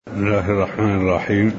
بسم الله الرحمن الرحيم.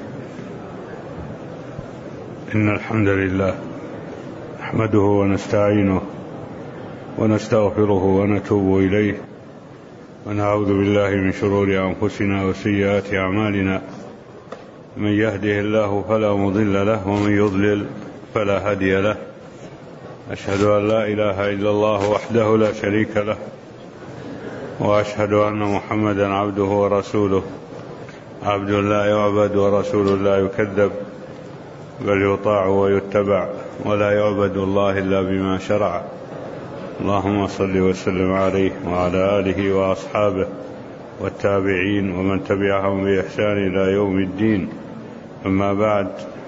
إن الحمد لله نحمده ونستعينه ونستغفره ونتوب إليه ونعوذ بالله من شرور أنفسنا وسيئات أعمالنا. من يهده الله فلا مضل له ومن يضلل فلا هادي له. أشهد أن لا إله إلا الله وحده لا شريك له، وأشهد أن محمدا عبده ورسوله، عبد لا يعبد ورسول لا يكذب، بل يطاع ويتبع، ولا يعبد الله إلا بما شرع. اللهم صل وسلم عليه وعلى آله وأصحابه والتابعين ومن تبعهم بإحسان إلى يوم الدين. أما بعد،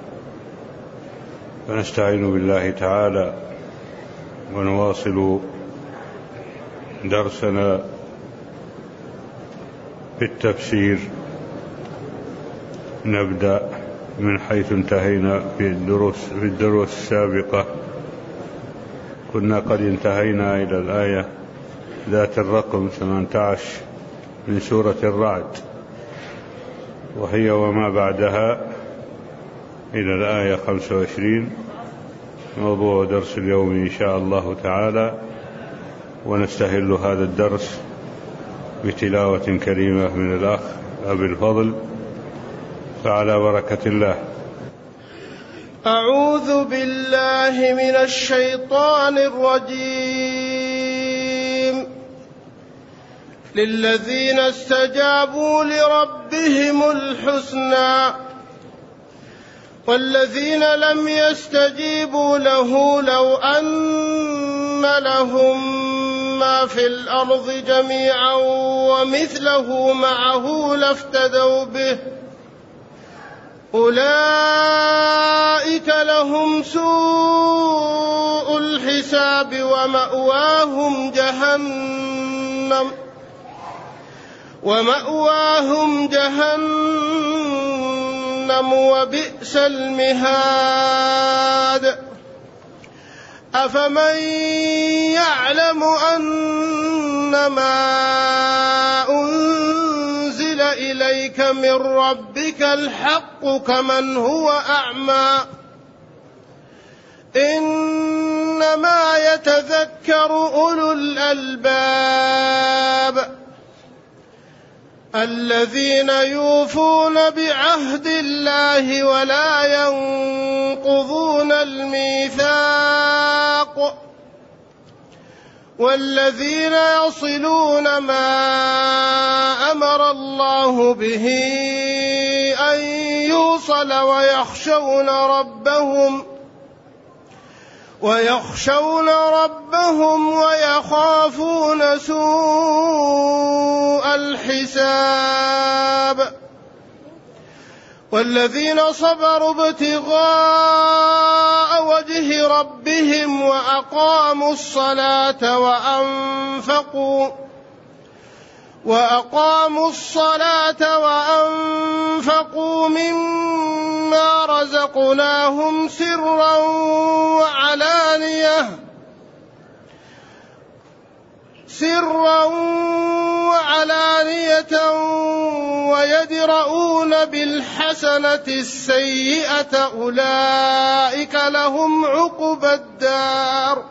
فنستعين بالله تعالى ونواصل درسنا في التفسير. نبدأ من حيث انتهينا في الدروس السابقة. كنا قد انتهينا إلى الآية ذات الرقم 18 من سورة الرعد، وهي وما بعدها إلى الآية 25 موضوع درس اليوم إن شاء الله تعالى. ونستهل هذا الدرس بتلاوة كريمة من الأخ أبي الفضل، فعلى بركة الله. أعوذ بالله من الشيطان الرجيم. للذين استجابوا لربهم الحسنى، والذين لم يستجيبوا له لو أن لهم ما في الأرض جميعا ومثله معه لافتدوا به، أولئك لهم سوء الحساب ومأواهم جهنم وبئس المهاد. أفمن يعلم أنما أنزل إليك من ربك الحق كمن هو أعمى؟ إنما يتذكر أولو الألباب الذين يوفون بعهد الله ولا ينقضون الميثاق، والذين يصلون ما أمر الله به أن يوصل ويخشون ربهم ويخافون سوء الحساب. والذين صبروا ابتغاء وجه ربهم وأقاموا الصلاة وأنفقوا مما رزقناهم سرا وعلانية ويدرؤون بالحسنة السيئة أولئك لهم عقبى الدار.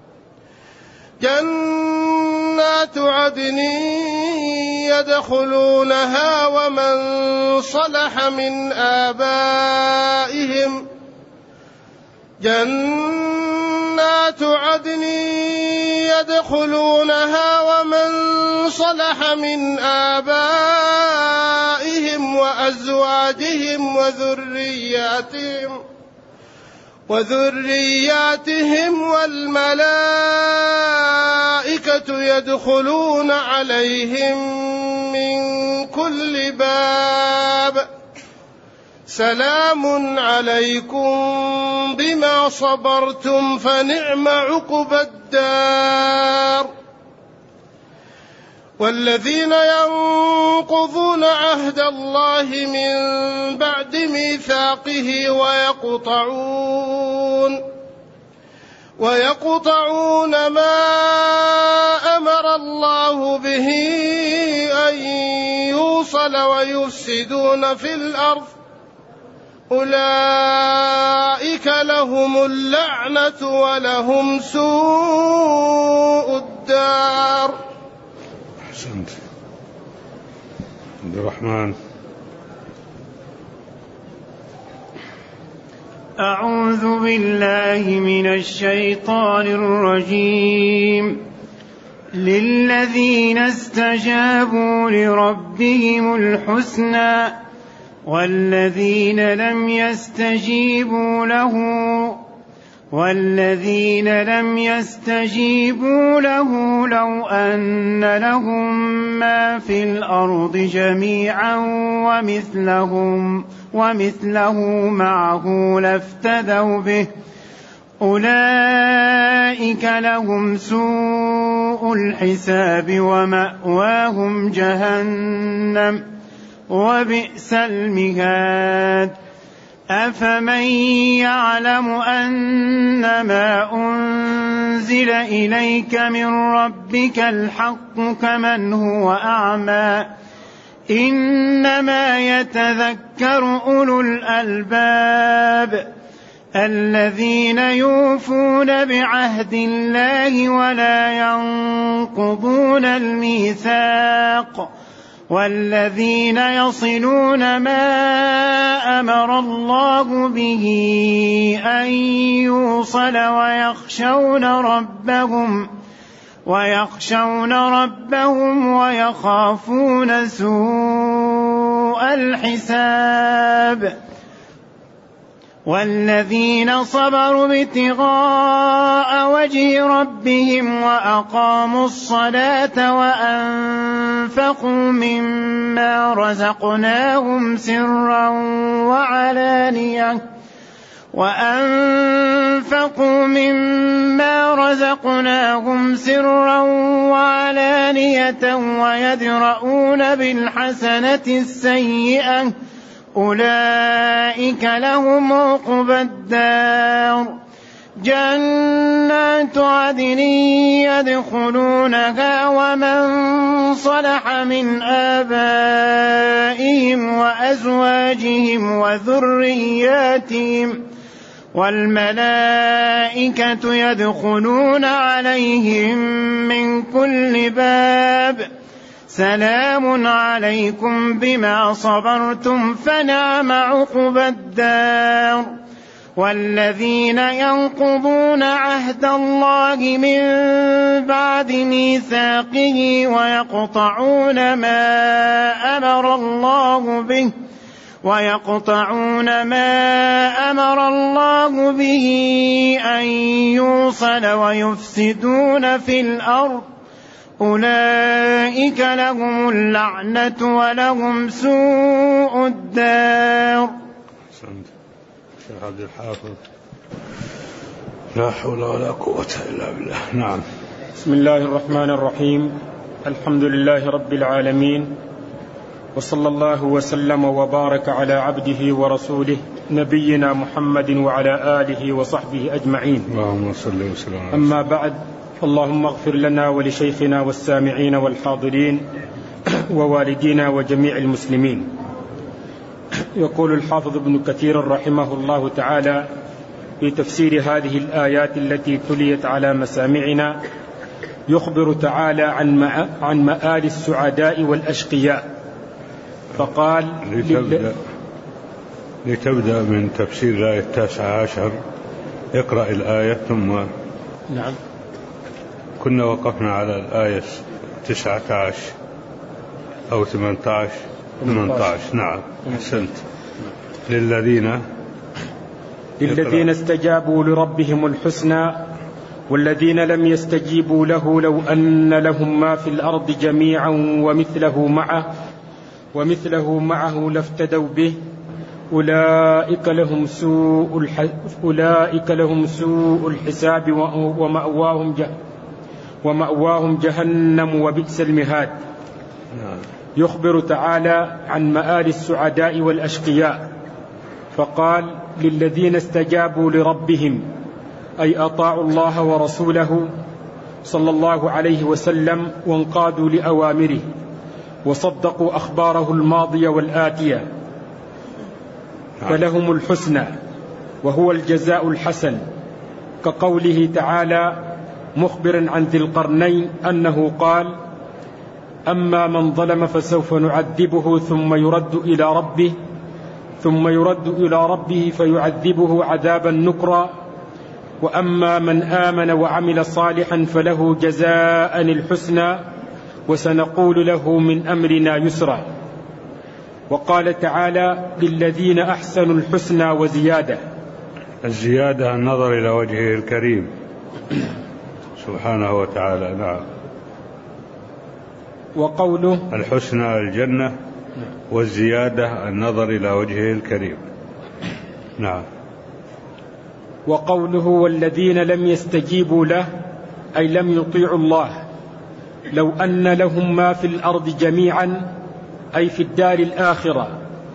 جنات عدن يدخلونها ومن صلح من آبائهم وأزواجهم وذرياتهم والملائكة يدخلون عليهم من كل باب. سلام عليكم بما صبرتم فنعم عقبى الدار. والذين ينقضون عهد الله من بعد ميثاقه ويقطعون ما أمر الله به أن يوصل يوصل ويفسدون في الأرض أولئك لهم اللعنة ولهم سوء الدار. أحسنت. عبد الرحمن. أعوذ بالله من الشيطان الرجيم. للذين استجابوا لربهم الحسنى والذين لم يستجيبوا له لو أن لهم ما في الأرض جميعا ومثله معه لافتدوا به أولئك لهم سوء الحساب ومأواهم جهنم وبئس المهاد. أفمن يعلم أنما أنزل إليك من ربك الحق كمن هو أعمى إنما يتذكر أولو الألباب الذين يوفون بعهد الله ولا ينقضون الميثاق والذين يصلون ما أمر الله به أن يوصل ويخشون ربهم ويخافون سوء الحساب. والذين صبروا ابتغاء وجه ربهم وأقاموا الصلاة وأنفقوا مما رزقناهم سرا وعلانية ويدرؤون بالحسنة السيئة أولئك لهم عقبى الدار. جنات عدن يدخلونها ومن صلح من آبائهم وأزواجهم وذرياتهم والملائكة يدخلون عليهم من كل باب سلام عليكم بما صبرتم فنعم عقبى الدار. والذين ينقضون عهد الله من بعد ميثاقه ويقطعون ما أمر الله به أن يوصل ويفسدون في الأرض أولئك لهم اللعنة ولهم سوء الدار. شيخ عبد الحافظ. لا حول ولا قوة إلا بالله. نعم. بسم الله الرحمن الرحيم. الحمد لله رب العالمين وصلى الله وسلم وبارك على عبده ورسوله نبينا محمد وعلى آله وصحبه أجمعين. اللهم صل وسلم. أما بعد، اللهم اغفر لنا ولشيخنا والسامعين والحاضرين ووالدينا وجميع المسلمين. يقول الحافظ ابن كثير رحمه الله تعالى في تفسير هذه الآيات التي تليت على مسامعنا، يخبر تعالى عن مآل السعداء والأشقياء، فقال لتبدأ من تفسير الآية 19 اقرأ الآية ثم. نعم. كنا وقفنا على الآية 19 أو 18. نعم. أحسنت. للذين استجابوا لربهم الحسنى والذين لم يستجيبوا له لو أن لهم ما في الأرض جميعا ومثله معه لافتدوا به أولئك لهم سوء الحساب ومأواهم جهنم وبئس المهاد. يخبر تعالى عن مآل السعداء والأشقياء، فقال للذين استجابوا لربهم، أي أطاعوا الله ورسوله صلى الله عليه وسلم وانقادوا لأوامره، وصدقوا أخباره الماضية والآتية فلهم الحسنى وهو الجزاء الحسن، كقوله تعالى مخبرا عن ذي القرنين أنه قال أما من ظلم فسوف نعذبه ثم يرد إلى ربه فيعذبه عذابا نكرا، وأما من آمن وعمل صالحا فله جزاء الحسنى وسنقول له من أمرنا يسرا. وقال تعالى للذين أحسنوا الحسنى وزيادة. الزيادة النظر إلى وجهه الكريم سبحانه وتعالى. نعم. وقوله الحسنى الجنة والزيادة النظر إلى وجهه الكريم. نعم. وقوله والذين لم يستجيبوا له أي لم يطيعوا الله لو أن لهم ما في الأرض جميعا أي في الدار الآخرة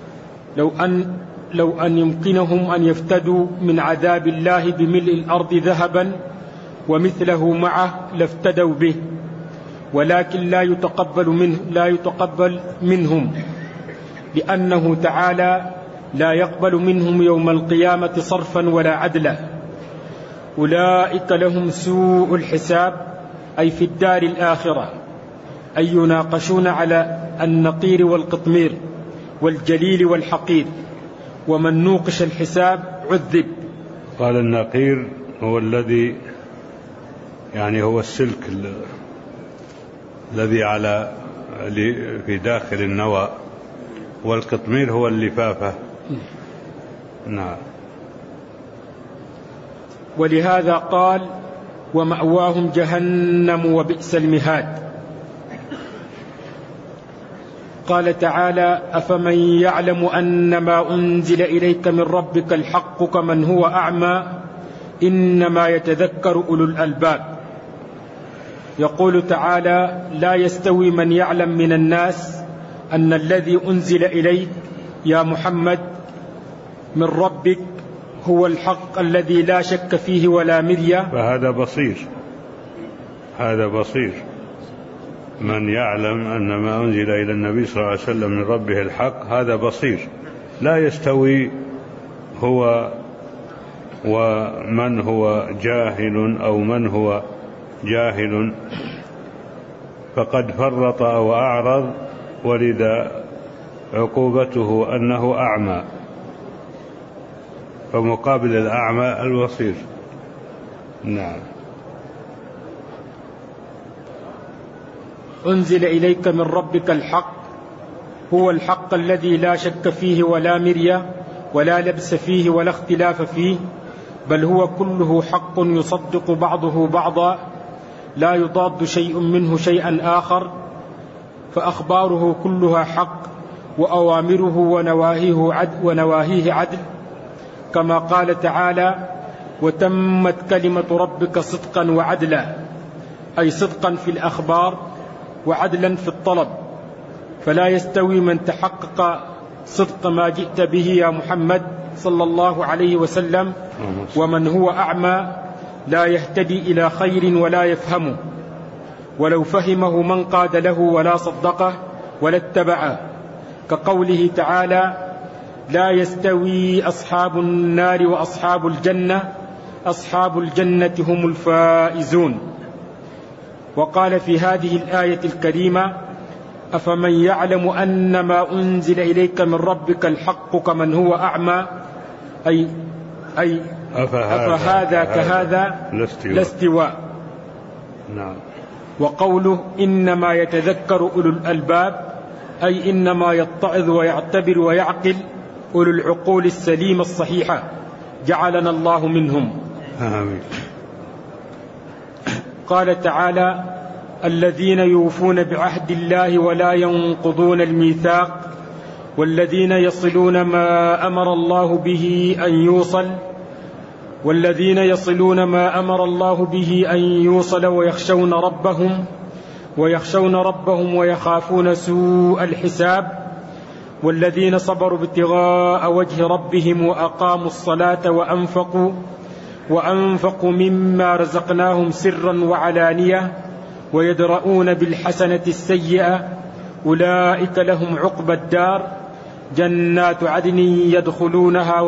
لو أن يمكنهم أن يفتدوا من عذاب الله بملء الأرض ذهبا ومثله معه لافتدوا به، ولكن لا يتقبل منهم لأنه تعالى لا يقبل منهم يوم القيامة صرفا ولا عدلا. أولئك لهم سوء الحساب أي في الدار الآخرة، أي يناقشون على النقير والقطمير والجليل والحقير، ومن نوقش الحساب عذب. قال النقير هو الذي يعني هو السلك الذي في داخل النوى، والقطمير هو اللفافة. نعم. ولهذا قال ومأواهم جهنم وبئس المهاد. قال تعالى أفمن يعلم أن ما أنزل إليك من ربك الحق كمن هو أعمى إنما يتذكر أولو الألباب. يقول تعالى لا يستوي من يعلم من الناس أن الذي أنزل إليك يا محمد من ربك هو الحق الذي لا شك فيه ولا مرية. فهذا بصير، هذا بصير. من يعلم أن ما أنزل إلى النبي صلى الله عليه وسلم من ربه الحق هذا بصير. لا يستوي هو ومن هو جاهل أو من هو جاهل فقد فرط أو أعرض، ولذا عقوبته أنه أعمى، فمقابل الأعمى البصير. نعم. أنزل إليك من ربك الحق هو الحق الذي لا شك فيه ولا مرية ولا لبس فيه ولا اختلاف فيه، بل هو كله حق يصدق بعضه بعضا لا يضاد شيء منه شيئا آخر، فأخباره كلها حق وأوامره ونواهيه عدل، كما قال تعالى وتمت كلمة ربك صدقا وعدلا، أي صدقا في الأخبار وعدلا في الطلب. فلا يستوي من تحقق صدق ما جئت به يا محمد صلى الله عليه وسلم ومن هو أعمى لا يهتدي إلى خير ولا يفهمه، ولو فهمه من قاد له ولا صدقه ولا اتبعه، كقوله تعالى لا يستوي أصحاب النار وأصحاب الجنة أصحاب الجنة هم الفائزون. وقال في هذه الآية الكريمة أفمن يعلم أن ما أنزل إليك من ربك الحق كمن هو أعمى أي أفهذا كهذا لا استواء. نعم. وقوله إنما يتذكر أولو الألباب أي إنما يتعظ ويعتبر ويعقل أولو العقول السليمة الصحيحة، جعلنا الله منهم. آمين. قال تعالى الذين يوفون بعهد الله ولا ينقضون الميثاق والذين يصلون ما أمر الله به أن يوصل ويخشون ربهم ويخافون سوء الحساب، والذين صبروا ابتغاء وجه ربهم وأقاموا الصلاة وأنفقوا مما رزقناهم سرا وعلانية ويدرؤون بالحسنة السيئة أولئك لهم عقبى الدار جنات عدن يدخلونها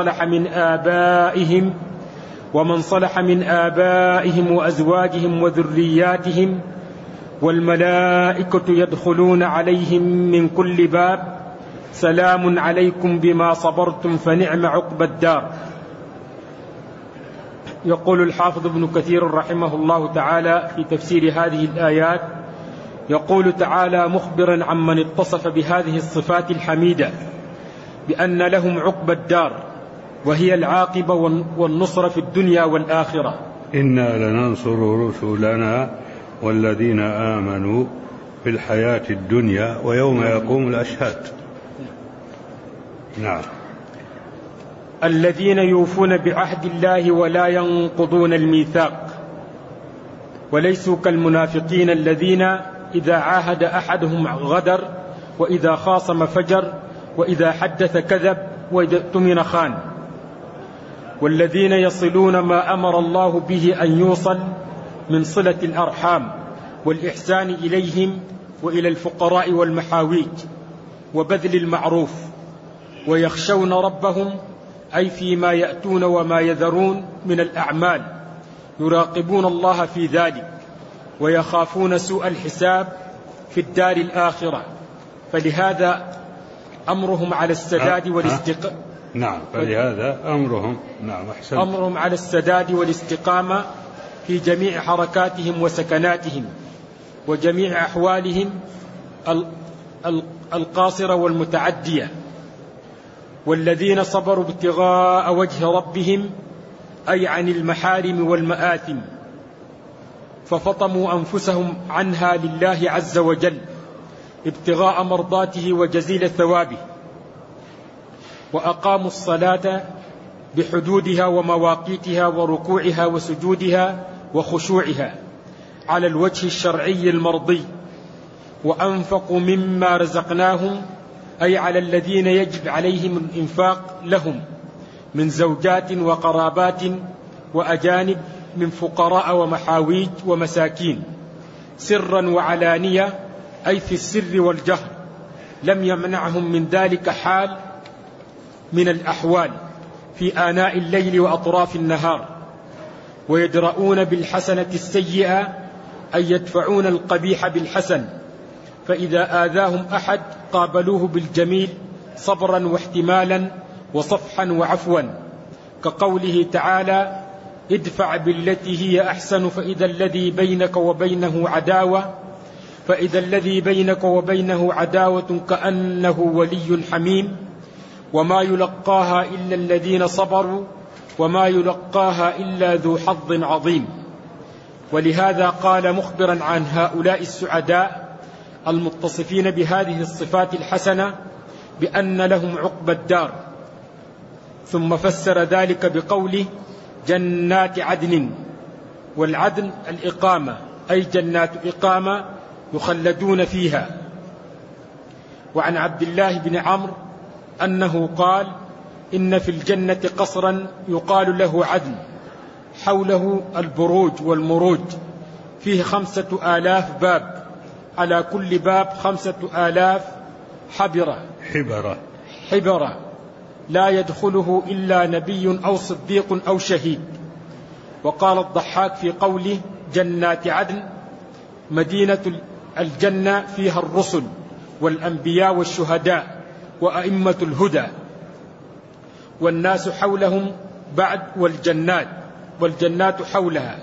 ومن صلح من آبائهم وأزواجهم وذرياتهم والملائكة يدخلون عليهم من كل باب سلام عليكم بما صبرتم فنعم عقبى الدار. يقول الحافظ ابن كثير رحمه الله تعالى في تفسير هذه الآيات، يقول تعالى مخبرا عمن اتصف بهذه الصفات الحميدة بأن لهم عقبى الدار وهي العاقبة والنصر في الدنيا والآخرة. إنا لننصر رسلنا والذين آمنوا في الحياة الدنيا ويوم يقوم الأشهاد. نعم. الذين يوفون بعهد الله ولا ينقضون الميثاق وليسوا كالمنافقين الذين إذا عاهد أحدهم غدر وإذا خاصم فجر وإذا حدث كذب وإذا اؤتمن خان. والذين يصلون ما أمر الله به أن يوصل من صلة الأرحام والإحسان إليهم وإلى الفقراء والمحاويج وبذل المعروف ويخشون ربهم أي فيما يأتون وما يذرون من الأعمال يراقبون الله في ذلك ويخافون سوء الحساب في الدار الآخرة فلهذا أمرهم على السداد والاستقامة. نعم. فلهذا أمرهم على السداد والاستقامة في جميع حركاتهم وسكناتهم وجميع أحوالهم القاصرة والمتعدية. والذين صبروا ابتغاء وجه ربهم أي عن المحارم والمآثم ففطموا أنفسهم عنها لله عز وجل ابتغاء مرضاته وجزيل ثوابه وأقاموا الصلاة بحدودها ومواقيتها وركوعها وسجودها وخشوعها على الوجه الشرعي المرضي وأنفقوا مما رزقناهم أي على الذين يجب عليهم الإنفاق لهم من زوجات وقرابات وأجانب من فقراء ومحاويج ومساكين سرا وعلانية أي في السر والجهر لم يمنعهم من ذلك حال من الأحوال في آناء الليل وأطراف النهار. ويدرؤون بالحسنة السيئة أي يدفعون القبيح بالحسن فإذا آذاهم أحد قابلوه بالجميل صبرا واحتمالا وصفحا وعفوا كقوله تعالى ادفع بالتي هي أحسن فإذا الذي بينك وبينه عداوة كأنه ولي حميم وما يلقاها إلا الذين صبروا وما يلقاها إلا ذو حظ عظيم. ولهذا قال مخبرا عن هؤلاء السعداء المتصفين بهذه الصفات الحسنة بأن لهم عقبى الدار ثم فسر ذلك بقوله جنات عدن. والعدن الإقامة أي جنات إقامة يخلدون فيها. وعن عبد الله بن عمرو أنه قال إن في الجنة قصرا يقال له عدن حوله البروج والمروج فيه 5000 باب على كل باب 5000 حبرة لا يدخله إلا نبي أو صديق أو شهيد. وقال الضحاك في قوله جنات عدن مدينة الجنة فيها الرسل والأنبياء والشهداء وأئمة الهدى والناس حولهم بعد والجنات حولها.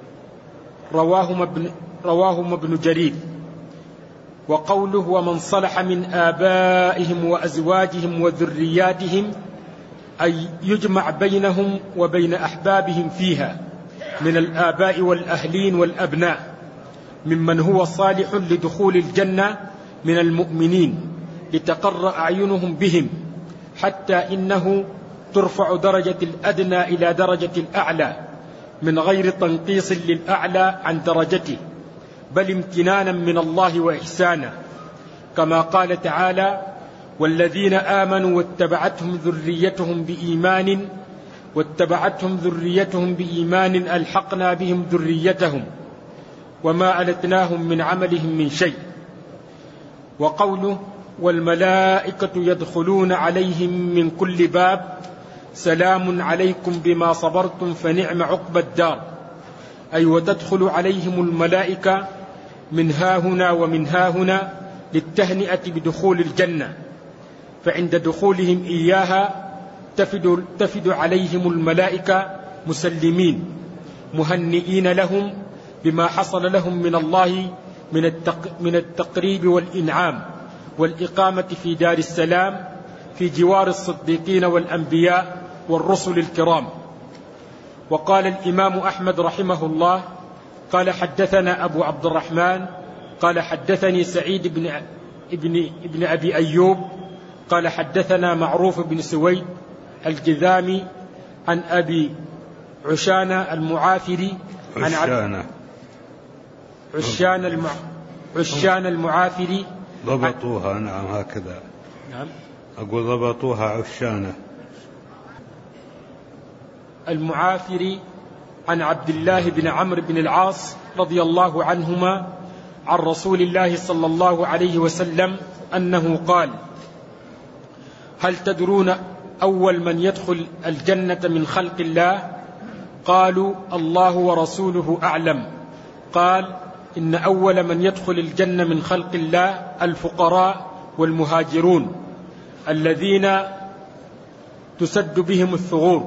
رواهم ابن جرير. وقوله ومن صلح من آبائهم وأزواجهم وذرياتهم أي يجمع بينهم وبين أحبابهم فيها من الآباء والأهلين والأبناء ممن هو صالح لدخول الجنة من المؤمنين لتقر أعينهم بهم حتى إنه ترفع درجة الأدنى إلى درجة الأعلى من غير تنقيص للأعلى عن درجته بل امتنانا من الله وإحسانا كما قال تعالى والذين آمنوا واتبعتهم ذريتهم بإيمان ألحقنا بهم ذريتهم وما ألتناهم من عملهم من شيء. وقوله والملائكة يدخلون عليهم من كل باب سلام عليكم بما صبرتم فنعم عقبى الدار، أي وتدخل عليهم الملائكة من هاهنا ومن هاهنا للتهنئة بدخول الجنة، فعند دخولهم إياها تفد عليهم الملائكة مسلمين مهنئين لهم بما حصل لهم من الله من التقريب والإنعام والإقامة في دار السلام في جوار الصديقين والأنبياء والرسل الكرام. وقال الإمام أحمد رحمه الله قال حدثنا أبو عبد الرحمن قال حدثني سعيد بن أبي أيوب قال حدثنا معروف بن سويد الجذامي عن أبي عشانة المعافري عشان المعافري ضبطوها. نعم هكذا. نعم أقول ضبطوها عشانة المعافري عن عبد الله بن عمرو بن العاص رضي الله عنهما عن رسول الله صلى الله عليه وسلم أنه قال هل تدرون أول من يدخل الجنة من خلق الله؟ قالوا الله ورسوله أعلم. قال إن أول من يدخل الجنة من خلق الله الفقراء والمهاجرون الذين تسد بهم الثغور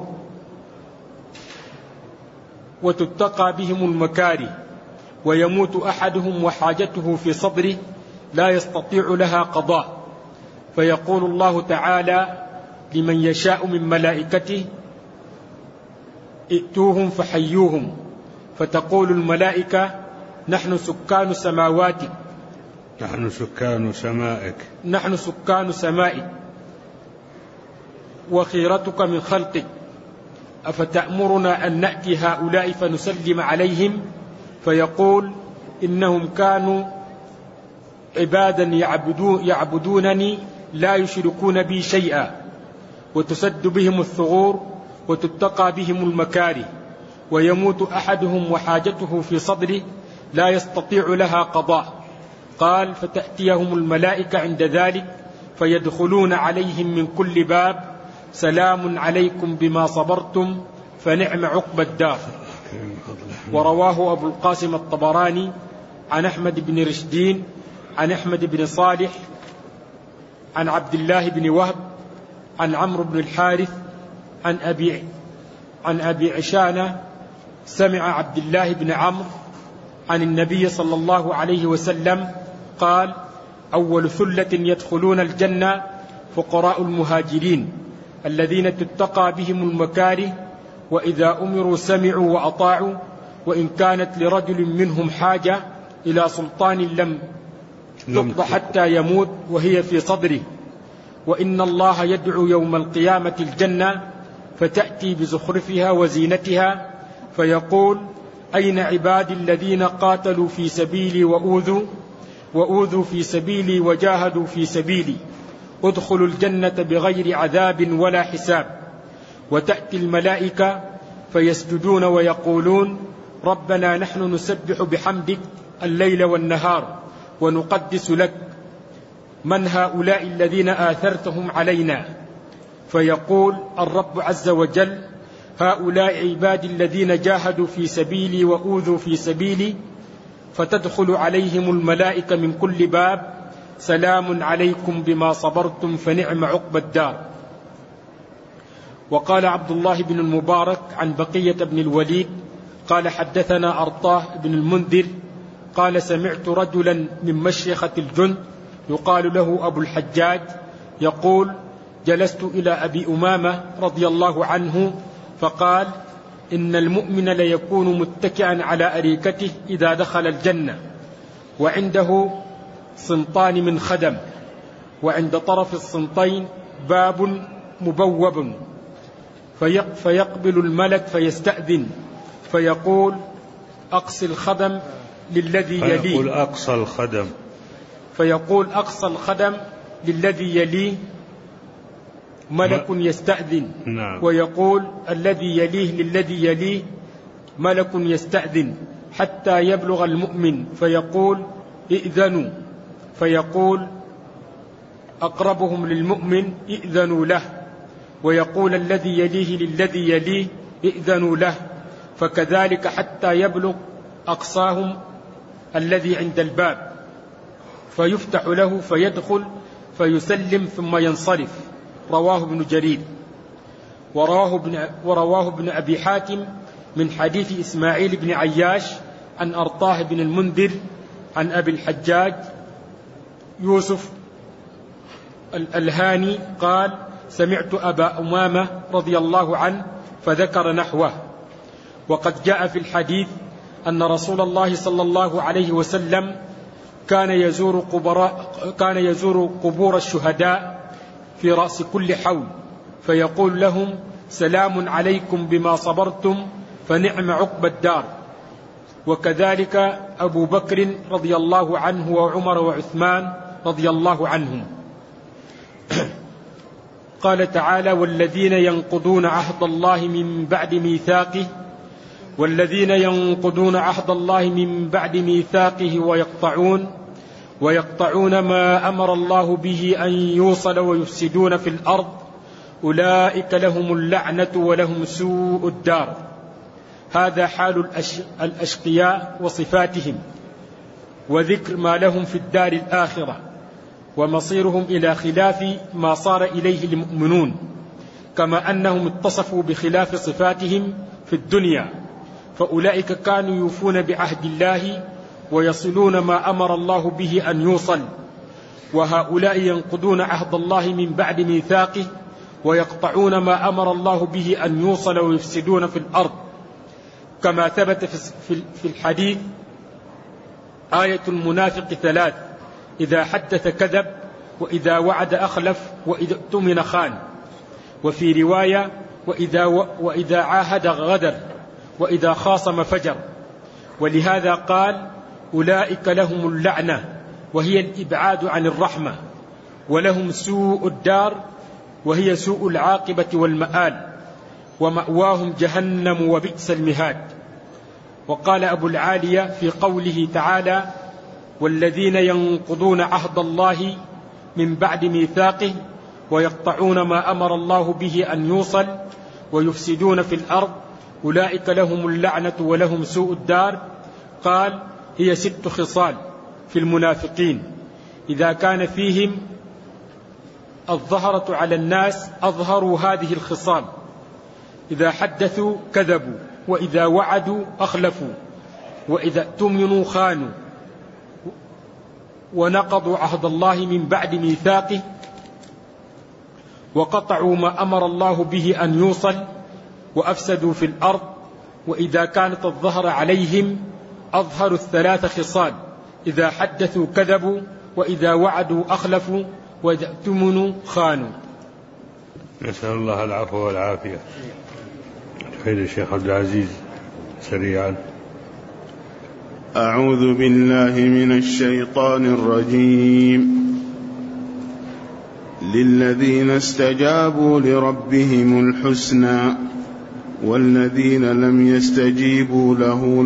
وتتقى بهم المكاره، ويموت أحدهم وحاجته في صدره لا يستطيع لها قضاء، فيقول الله تعالى لمن يشاء من ملائكته ائتوهم فحيوهم، فتقول الملائكة نحن سكان سماواتك، نحن سكان سمائك، نحن سكان سمائك وخيرتك من خلقك، أفتأمرنا أن نأتي هؤلاء فنسلم عليهم؟ فيقول إنهم كانوا عبادا يعبدونني لا يشركون بي شيئا، وتسد بهم الثغور وتتقى بهم المكاره، ويموت أحدهم وحاجته في صدره لا يستطيع لها قضاء. قال فتأتيهم الملائكة عند ذلك فيدخلون عليهم من كل باب سلام عليكم بما صبرتم فنعم عقبى الدار. ورواه أبو القاسم الطبراني عن أحمد بن رشدين عن أحمد بن صالح عن عبد الله بن وهب عن عمرو بن الحارث عن أبي عشانة سمع عبد الله بن عمرو عن النبي صلى الله عليه وسلم قال أول ثلة يدخلون الجنة فقراء المهاجرين الذين تتقى بهم المكاره، وإذا أمروا سمعوا وأطاعوا، وإن كانت لرجل منهم حاجة إلى سلطان لم تقضى حتى يموت وهي في صدره. وإن الله يدعو يوم القيامة الجنة فتأتي بزخرفها وزينتها فيقول أين عبادي الذين قاتلوا في سبيلي وأوذوا في سبيلي وجاهدوا في سبيلي؟ ادخلوا الجنة بغير عذاب ولا حساب. وتأتي الملائكة فيسجدون ويقولون ربنا نحن نسبح بحمدك الليل والنهار ونقدس لك، من هؤلاء الذين آثرتهم علينا؟ فيقول الرب عز وجل هؤلاء عبادي الذين جاهدوا في سبيلي وأوذوا في سبيلي. فتدخل عليهم الملائكة من كل باب سلام عليكم بما صبرتم فنعم عقبى الدار. وقال عبد الله بن المبارك عن بقية بن الوليد قال حدثنا أرطاه بن المنذر قال سمعت رجلا من مشيخة الجند يقال له أبو الحجاج يقول جلست إلى أبي أمامة رضي الله عنه فقال إن المؤمن ليكون متكئا على أريكته إذا دخل الجنة، وعنده صنطان من خدم، وعند طرف الصنطين باب مبوب، فيقبل الملك فيستأذن فيقول أقصى الخدم للذي يليه، فيقول أقصى الخدم للذي يليه، ملك يستأذن ويقول الذي يليه للذي يليه، ملك يستأذن حتى يبلغ المؤمن فيقول ائذنوا، فيقول أقربهم للمؤمن ائذنوا له، ويقول الذي يليه للذي يليه ائذنوا له، فكذلك حتى يبلغ أقصاهم الذي عند الباب فيفتح له فيدخل فيسلم ثم ينصرف. رواه ابن جرير. ورواه ابن أبي حاتم من حديث إسماعيل بن عياش عن أرطاه بن المنذر عن أبي الحجاج يوسف الهاني قال: سمعت أبا أمامة رضي الله عنه فذكر نحوه. وقد جاء في الحديث أن رسول الله صلى الله عليه وسلم كان يزور قبور الشهداء في رأس كل حول، فيقول لهم: سلام عليكم بما صبرتم فنعم عقبى الدار. وكذلك أبو بكر رضي الله عنه وعمر وعثمان رضي الله عنهم. قال تعالى: والذين ينقضون عهد الله من بعد ميثاقه ويقطعون ما أمر الله به أن يوصل ويفسدون في الأرض أولئك لهم اللعنة ولهم سوء الدار. هذا حال الأشقياء وصفاتهم، وذكر ما لهم في الدار الآخرة، ومصيرهم إلى خلاف ما صار إليه المؤمنون، كما أنهم اتصفوا بخلاف صفاتهم في الدنيا، فأولئك كانوا يوفون بعهد الله ويصلون ما أمر الله به أن يوصل، وهؤلاء ينقضون عهد الله من بعد ميثاقه ويقطعون ما أمر الله به أن يوصل ويفسدون في الأرض، كما ثبت في الحديث: آية المنافق 3: إذا حدث كذب، وإذا وعد أخلف، وإذا اؤتمن خان. وفي رواية: وإذا عاهد غدر، وإذا خاصم فجر. ولهذا قال: أولئك لهم اللعنة وهي الإبعاد عن الرحمة، ولهم سوء الدار وهي سوء العاقبة والمآل، ومأواهم جهنم وبئس المهاد. وقال أبو العالية في قوله تعالى: والذين ينقضون عهد الله من بعد ميثاقه ويقطعون ما أمر الله به أن يوصل ويفسدون في الأرض أولئك لهم اللعنة ولهم سوء الدار. قال: هي 6 خصال في المنافقين، إذا كان فيهم الظهرة على الناس أظهروا هذه الخصال: إذا حدثوا كذبوا، وإذا وعدوا أخلفوا، وإذا اؤتمنوا خانوا، ونقضوا عهد الله من بعد ميثاقه، وقطعوا ما أمر الله به أن يوصل، وأفسدوا في الأرض. وإذا كانت الظهر عليهم أظهروا 3 خصال: إذا حدثوا كذبوا، وإذا وعدوا أخلفوا، وإذا اؤتمنوا خانوا. نسأل الله العفو والعافية. خير الشيخ عبد العزيز سريعا. أعوذ بالله من الشيطان الرجيم. للذين استجابوا لربهم الحسنى والذين لم يستجيبوا له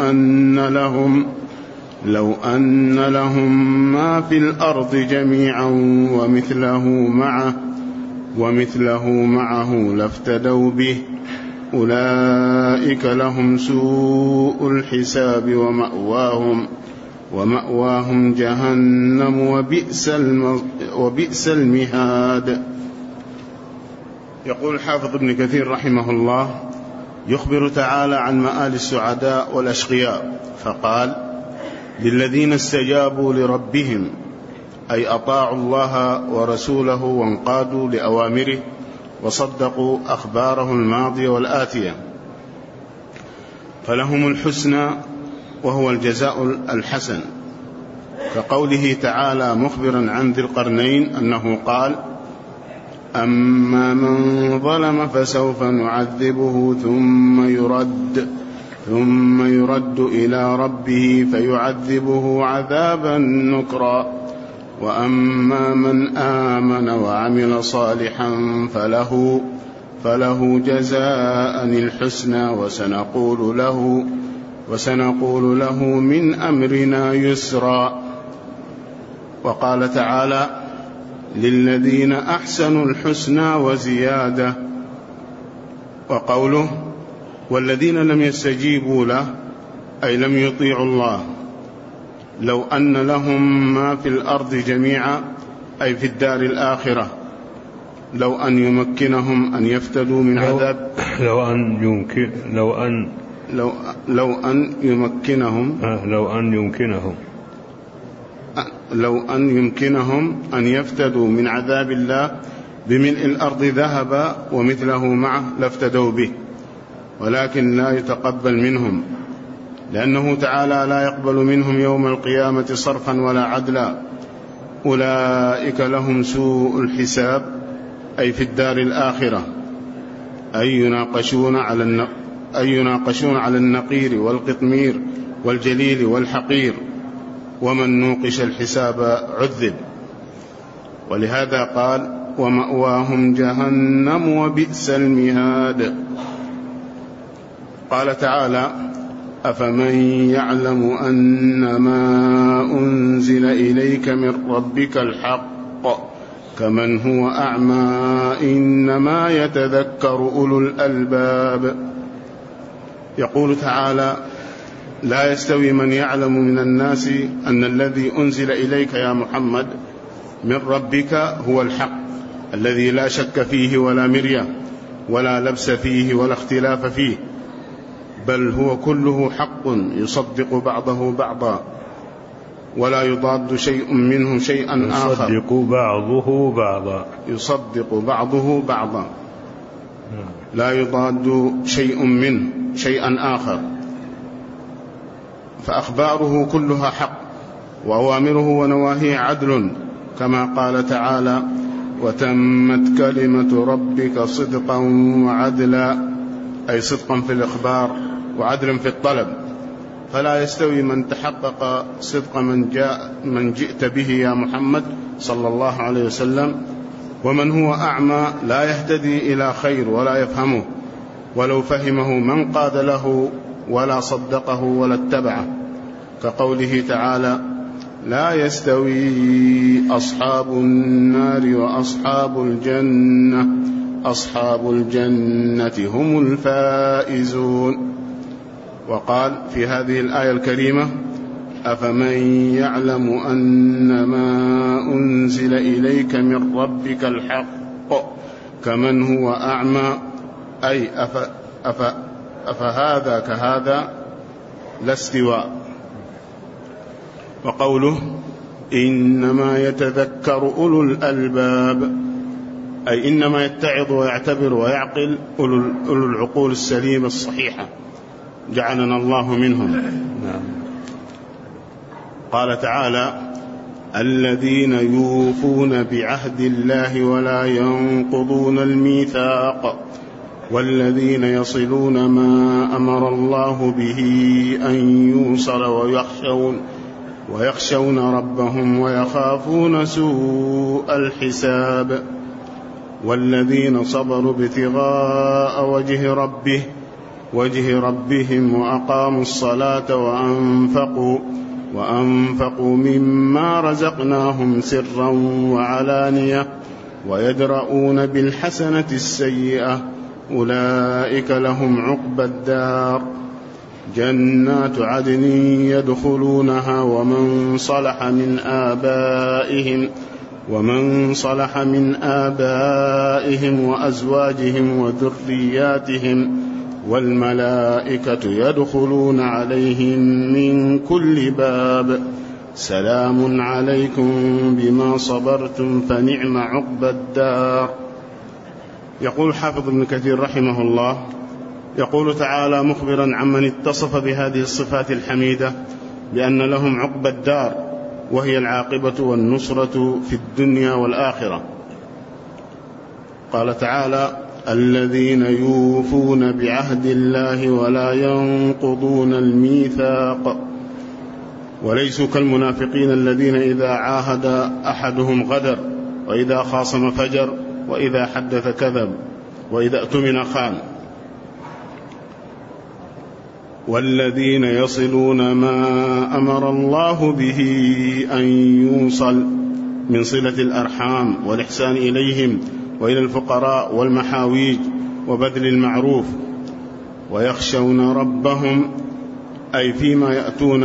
لو أن لهم ما في الأرض جميعا ومثله معه لافتدوا به أولئك لهم سوء الحساب ومأواهم جهنم وبئس المهاد. يقول الحافظ ابن كثير رحمه الله: يخبر تعالى عن مآل السعداء والأشقياء، فقال: للذين استجابوا لربهم، أي أطاعوا الله ورسوله وانقادوا لأوامره وصدقوا أخباره الماضية والآتية، فلهم الحسنى وهو الجزاء الحسن، كقوله تعالى مخبرا عن ذي القرنين أنه قال: أما من ظلم فسوف نعذبه ثم يرد إلى ربه فيعذبه عذابا نكرا، وأما من آمن وعمل صالحا فله جزاء الحسنى وسنقول له من أمرنا يسرا. وقال تعالى: للذين أحسنوا الحسنى وزيادة. وقوله والذين لم يستجيبوا له أي لم يطيعوا الله لو أن لهم ما في الأرض جميعا أي في الدار الآخرة لو أن يمكنهم أن يفتدوا من عذاب لو أن يمكنهم أن يفتدوا من عذاب الله بملء الأرض ذهبا ومثله معه لافتدوا به، ولكن لا يتقبل منهم لأنه تعالى لا يقبل منهم يوم القيامة صرفا ولا عدلا. أولئك لهم سوء الحساب أي في الدار الآخرة، أي يناقشون على النقير والقطمير والجليل والحقير، ومن نوقش الحساب عذب. ولهذا قال ومأواهم جهنم وبئس المهاد. قال تعالى أفمن يعلم أن ما أنزل إليك من ربك الحق كمن هو أعمى إنما يتذكر أولو الألباب. يقول تعالى لا يستوي من يعلم من الناس أن الذي أنزل إليك يا محمد من ربك هو الحق الذي لا شك فيه ولا مرية ولا لبس فيه ولا اختلاف فيه، بل هو كله حق يصدق بعضه بعضا ولا يضاد شيء منه شيئا آخر. يصدق بعضه بعضا لا يضاد شيء منه شيئا آخر. فأخباره كلها حق وأوامره ونواهيه عدل، كما قال تعالى وتمت كلمة ربك صدقا وعدلا، أي صدقا في الإخبار وعدلا في الطلب. فلا يستوي من تحقق صدق من جئت به يا محمد صلى الله عليه وسلم ومن هو أعمى لا يهتدي إلى خير ولا يفهمه، ولو فهمه من قاد له ولا صدقه ولا اتبعه، كقوله تعالى لا يستوي أصحاب النار وأصحاب الجنة أصحاب الجنة هم الفائزون. وقال في هذه الآية الكريمة أفمن يعلم أن ما أنزل إليك من ربك الحق كمن هو أعمى، أي أفهذا كهذا لا استواء. وقوله إنما يتذكر أولو الألباب، أي إنما يتعظ ويعتبر ويعقل أولو العقول السليمة الصحيحة، جعلنا الله منهم. قال تعالى الذين يوفون بعهد الله ولا ينقضون الميثاق والذين يصلون ما أمر الله به أن يوصل ويخشون ربهم ويخافون سوء الحساب والذين صبروا ابتغاء وجه ربهم وأقاموا الصلاة وأنفقوا مما رزقناهم سرا وعلانية ويدرؤون بالحسنة السيئة أولئك لهم عقبى الدار جنات عدن يدخلونها ومن صلح من آبائهم وأزواجهم وذرياتهم والملائكة يدخلون عليهم من كل باب سلام عليكم بما صبرتم فنعم عقبى الدار. يقول حافظ ابن كثير رحمه الله يقول تعالى مخبرا عمن اتصف بهذه الصفات الحميدة بأن لهم عقبى الدار وهي العاقبة والنصرة في الدنيا والآخرة. قال تعالى الذين يوفون بعهد الله ولا ينقضون الميثاق وليسوا كالمنافقين الذين إذا عاهد أحدهم غدر وإذا خاصم فجر وإذا حدث كذب وإذا اؤتمن خان. والذين يصلون ما أمر الله به أن يوصل من صلة الأرحام والإحسان إليهم وإلى الفقراء والمحاويج وبذل المعروف، ويخشون ربهم أي فيما يأتون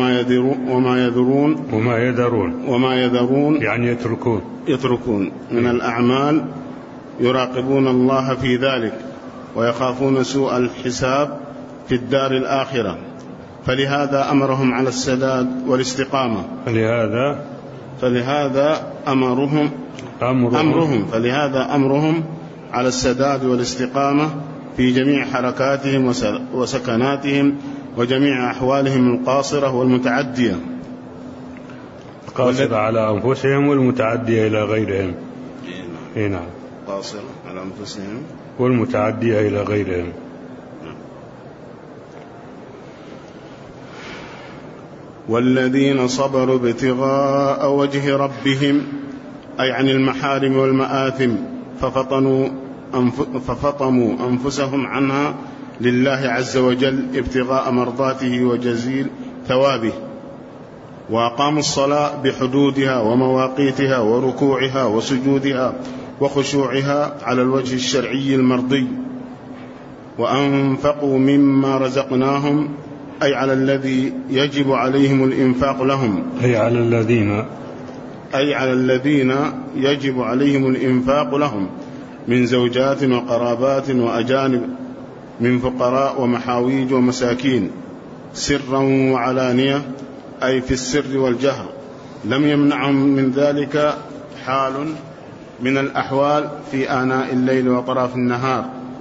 وما يذرون يعني يتركون من الأعمال، يراقبون الله في ذلك ويخافون سوء الحساب في الدار الآخرة، فلهذا أمرهم على السداد والاستقامة. فلهذا أمرهم على السداد والاستقامة في جميع حركاتهم وسكناتهم وجميع أحوالهم القاصرة والمتعدية، قاصرة على أنفسهم والمتعدية إلى غيرهم. نعم، قاصرة على أنفسهم والمتعدية إلى غيرهم. والذين صبروا ابتغاء وجه ربهم أي عن المحارم والمآثم ففطموا أنفسهم عنها لله عز وجل ابتغاء مرضاته وجزيل ثوابه، وأقاموا الصلاة بحدودها ومواقيتها وركوعها وسجودها وخشوعها على الوجه الشرعي المرضي، وأنفقوا مما رزقناهم أي على الذي يجب عليهم الإنفاق لهم، أي على الذين يجب عليهم الإنفاق لهم من زوجات وقرابات وأجانب، من فقراء ومحاويج ومساكين، سرا وعلانية أي في السر والجهر، لم يمنعهم من ذلك حال من الأحوال في آناء الليل وطرف النهار.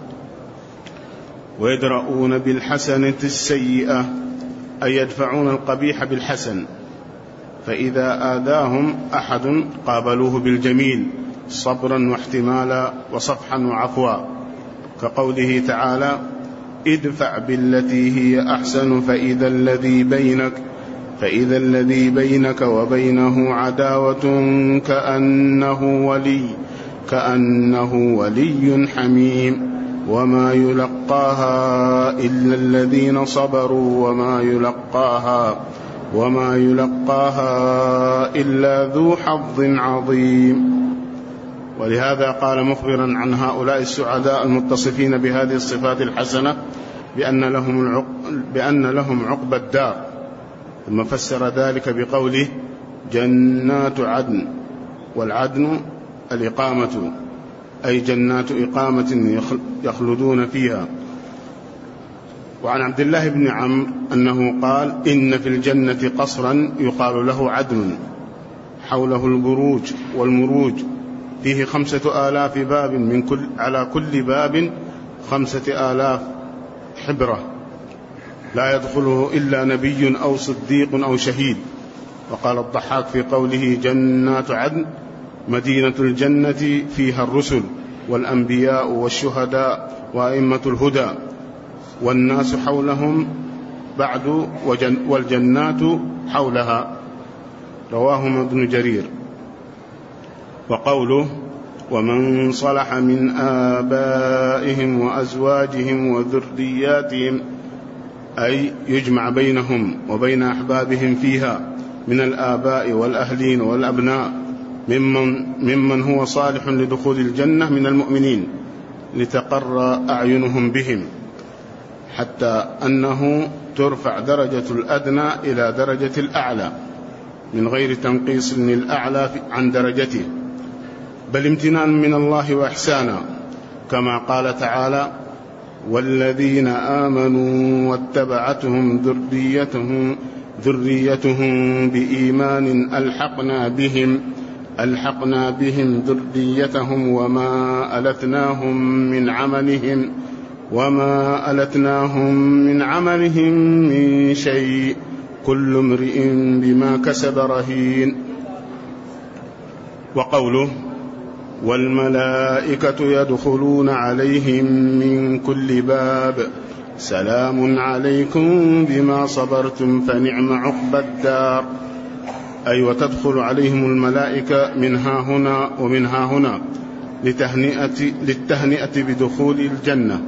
ويدرؤون بالحسنة السيئة أي يدفعون القبيح بالحسن، فإذا آذاهم أحد قابلوه بالجميل صبرا واحتمالا وصفحا وعفوا، كقوله تعالى: ادفع بالتي هي أحسن فإذا الذي بينك وبينه عداوة كأنه ولي حميم، وما يلقاها إلا الذين صبروا وما يلقاها إلا ذو حظ عظيم. ولهذا قال مخبرا عن هؤلاء السعداء المتصفين بهذه الصفات الحسنة بأن لهم عقبى الدار، ثم فسر ذلك بقوله: جنات عدن، والعدن الإقامة أي جنات إقامة يخلدون فيها. وعن عبد الله بن عمرو أنه قال: إن في الجنة قصرا يقال له عدن، حوله البروج والمروج، فيه 5000 باب، على كل باب 5000 حبرة، لا يدخله إلا نبي أو صديق أو شهيد. وقال الضحاك في قوله: جنات عدن مدينة الجنة، فيها الرسل والأنبياء والشهداء وأئمة الهدى، والناس حولهم بعد، والجنات حولها. رواهما ابن جرير. وقوله: ومن صلح من آبائهم وأزواجهم وذرياتهم، أي يجمع بينهم وبين أحبابهم فيها من الآباء والأهلين والأبناء ممن هو صالح لدخول الجنة من المؤمنين، لتقر أعينهم بهم، حتى أنه ترفع درجة الأدنى إلى درجة الأعلى من غير تنقيص للأعلى عن درجته، بل امتنان من الله وإحسانا، كما قال تعالى: والذين آمنوا واتبعتهم ذريتهم بإيمان ألحقنا بهم ذريتهم وما ألتناهم من عملهم من شيء، كل امرئ بما كسب رهين. وقوله: والملائكة يدخلون عليهم من كل باب، سلام عليكم بما صبرتم فنعم عقبى الدار، أي وتدخل عليهم الملائكة من ها هنا ومن ها هنا للتهنئة بدخول الجنة،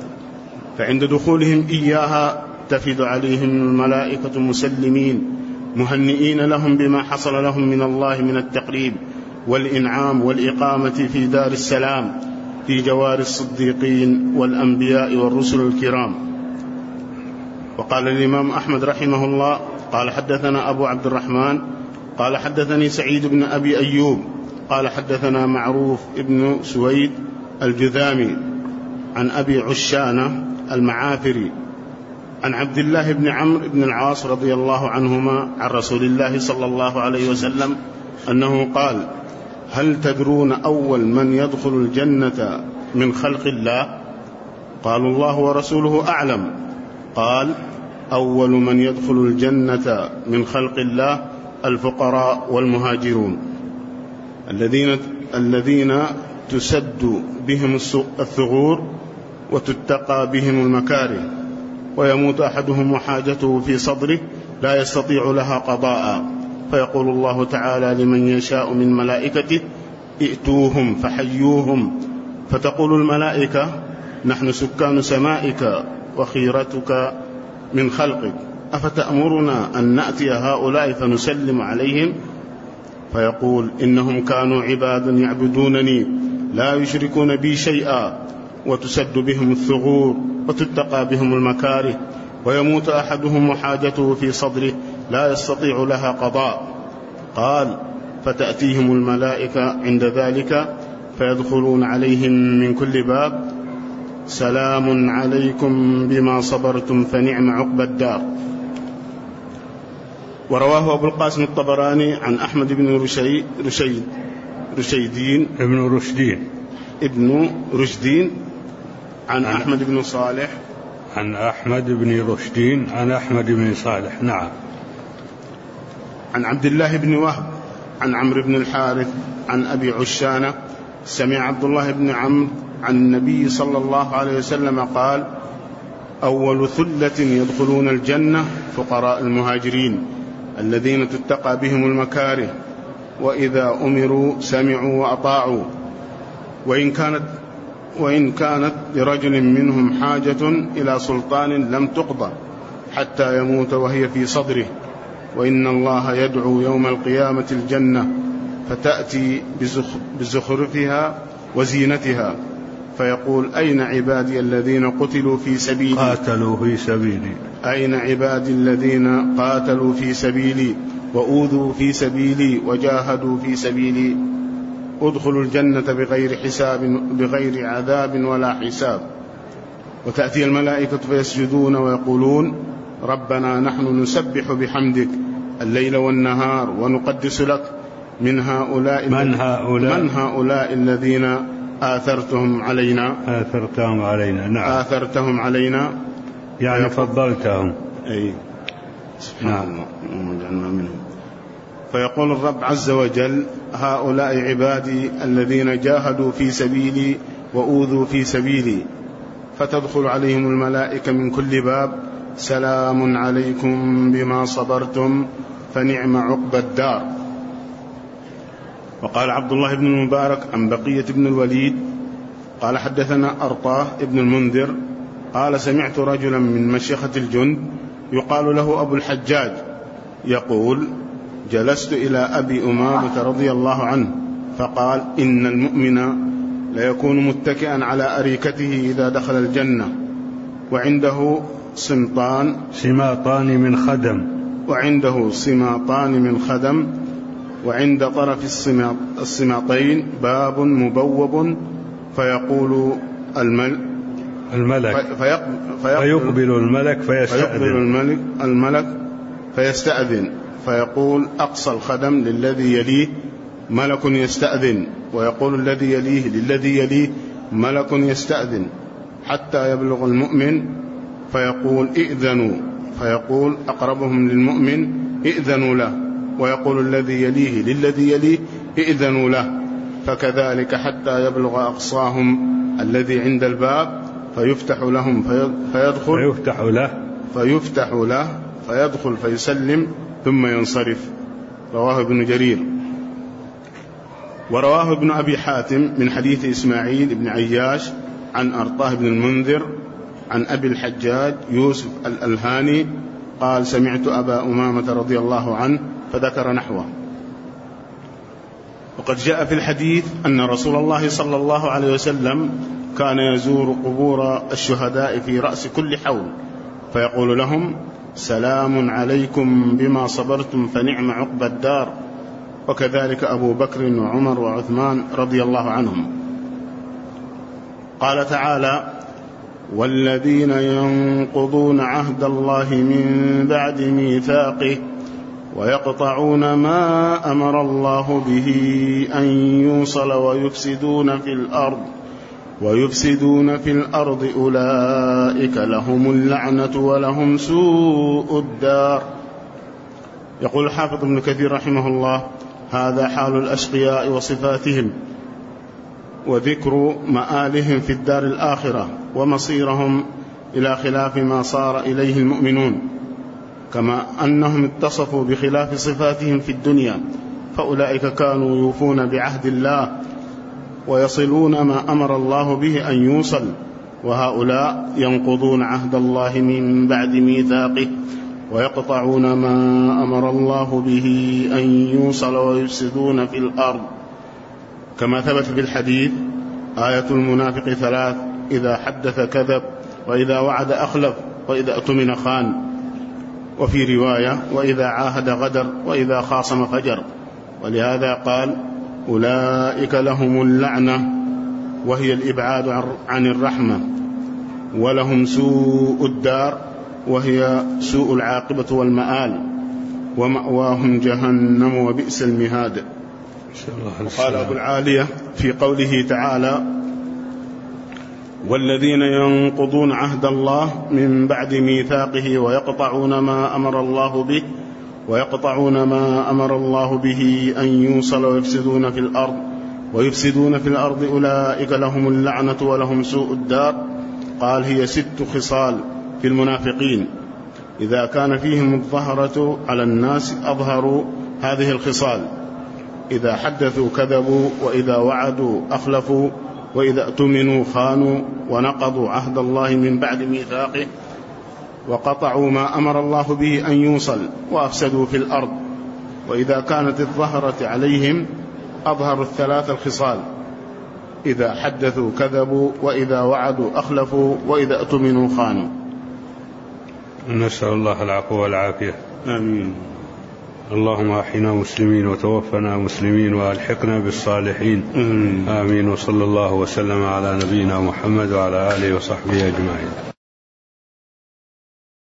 فعند دخولهم إياها تفد عليهم الملائكة مسلمين مهنئين لهم بما حصل لهم من الله من التقريب والإنعام والإقامة في دار السلام في جوار الصديقين والأنبياء والرسل الكرام. وقال الإمام أحمد رحمه الله قال حدثنا أبو عبد الرحمن قال حدثني سعيد بن أبي أيوب قال حدثنا معروف ابن سويد الجذامي عن أبي عشانة المعافري عن عبد الله بن عمرو بن العاص رضي الله عنهما عن رسول الله صلى الله عليه وسلم أنه قال: هل تدرون أول من يدخل الجنة من خلق الله؟ قالوا: الله ورسوله أعلم. قال: أول من يدخل الجنة من خلق الله الفقراء والمهاجرون الذين تسد بهم الثغور وتتقى بهم المكاره، ويموت أحدهم وحاجته في صدره لا يستطيع لها قضاء، فيقول الله تعالى لمن يشاء من ملائكته: ائتوهم فحيوهم، فتقول الملائكة: نحن سكان سمائك وخيرتك من خلقك، أفتأمرنا أن نأتي هؤلاء فنسلم عليهم؟ فيقول: إنهم كانوا عبادا يعبدونني لا يشركون بي شيئا، وتسد بهم الثغور وتتقى بهم المكاره، ويموت أحدهم وحاجته في صدره لا يستطيع لها قضاء. قال: فتأتيهم الملائكة عند ذلك فيدخلون عليهم من كل باب: سلام عليكم بما صبرتم فنعم عقبى الدار. ورواه أبو القاسم الطبراني عن أحمد بن ابن رشدين عن أحمد بن صالح عن أحمد بن رشدين عن أحمد بن صالح. نعم. عن عبد الله بن وهب عن عمرو بن الحارث عن أبي عشانة سمع عبد الله بن عمرو عن النبي صلى الله عليه وسلم قال: أول ثلة يدخلون الجنة فقراء المهاجرين الذين تتقى بهم المكاره، وإذا أمروا سمعوا وأطاعوا، وإن كانت لرجل منهم حاجة إلى سلطان لم تقضى حتى يموت وهي في صدره. وإن الله يدعو يوم القيامة الجنة فتأتي بزخرفها وزينتها، فيقول: أين عبادي الذين قاتلوا في سبيلي وأوذوا في سبيلي وجاهدوا في سبيلي، ادخلوا الجنة بغير عذاب ولا حساب. وتأتي الملائكة فيسجدون ويقولون: ربنا نحن نسبح بحمدك الليل والنهار ونقدس لك من هؤلاء الذين آثرتهم علينا. نعم. آثرتهم علينا يعني فضلتهم. أي سبحان الله وجعلنا منهم. فيقول الرب عز وجل: هؤلاء عبادي الذين جاهدوا في سبيلي وأوذوا في سبيلي، فتدخل عليهم الملائكة من كل باب: سلام عليكم بما صبرتم فنعم عقبى الدار. وقال عبد الله بن المبارك عن بقية بن الوليد قال حدثنا أرطاه ابن المنذر قال: سمعت رجلا من مشيخة الجند يقال له أبو الحجاج يقول: جلست إلى أبي أمامة رضي الله عنه فقال: إن المؤمن ليكون متكئا على أريكته إذا دخل الجنة، وعنده سماطان من خدم، وعند طرف السماطين باب مبوب، فيقول فيقبل الملك فيستأذن، فيقول: أقصى الخدم للذي يليه ملك يستأذن، ويقول الذي يليه للذي يليه ملك يستأذن، حتى يبلغ المؤمن فيقول: ائذنوا، فيقول أقربهم للمؤمن: ائذنوا له، ويقول الذي يليه للذي يليه: ائذنوا له، فكذلك حتى يبلغ أقصاهم الذي عند الباب، فيفتح لهم فيفتح له فيدخل فيسلم ثم ينصرف. رواه ابن جرير. ورواه ابن أبي حاتم من حديث إسماعيل بن عياش عن أرطاه بن المنذر عن أبي الحجاج يوسف الألهاني قال سمعت أبا أمامة رضي الله عنه فذكر نحوه. وقد جاء في الحديث أن رسول الله صلى الله عليه وسلم كان يزور قبور الشهداء في رأس كل حول فيقول لهم سلام عليكم بما صبرتم فنعم عقبى الدار. وكذلك أبو بكر وعمر وعثمان رضي الله عنهم. قال تعالى والذين ينقضون عهد الله من بعد ميثاقه ويقطعون ما أمر الله به أن يوصل ويفسدون في الأرض أولئك لهم اللعنة ولهم سوء الدار. يقول الحافظ ابن كثير رحمه الله هذا حال الأشقياء وصفاتهم وذكر مآلهم في الدار الآخرة ومصيرهم إلى خلاف ما صار إليه المؤمنون، كما أنهم اتصفوا بخلاف صفاتهم في الدنيا، فأولئك كانوا يوفون بعهد الله ويصلون ما أمر الله به أن يوصل، وهؤلاء ينقضون عهد الله من بعد ميثاقه ويقطعون ما أمر الله به أن يوصل ويفسدون في الأرض. كما ثبت في الحديث آية المنافق 3 إذا حدث كذب وإذا وعد أخلف وإذا اؤتمن خان، وفي رواية وإذا عاهد غدر وإذا خاصم فجر. ولهذا قال أولئك لهم اللعنة وهي الإبعاد عن الرحمة، ولهم سوء الدار وهي سوء العاقبة والمآل، ومأواهم جهنم وبئس المهاد. قال أبو العالية في قوله تعالى والذين ينقضون عهد الله من بعد ميثاقه ويقطعون ما أمر الله به أن يوصل ويفسدون في الأرض أولئك لهم اللعنة ولهم سوء الدار. قال هي 6 خصال في المنافقين، إذا كان فيهم الظهرة على الناس أظهروا هذه الخصال: إذا حدثوا كذبوا، وإذا وعدوا أخلفوا، وإذا اؤتمنوا خانوا، ونقضوا عهد الله من بعد ميثاقه، وقطعوا ما أمر الله به أن يوصل، وأفسدوا في الأرض. وإذا كانت الظهرة عليهم أظهروا 3 الخصال: إذا حدثوا كذبوا، وإذا وعدوا أخلفوا، وإذا اؤتمنوا خانوا. نسأل الله العفو والعافية. آمين. اللهم أحينا مسلمين وتوفنا مسلمين وألحقنا بالصالحين. آمين. وصلى الله وسلم على نبينا محمد وعلى آله وصحبه أجمعين.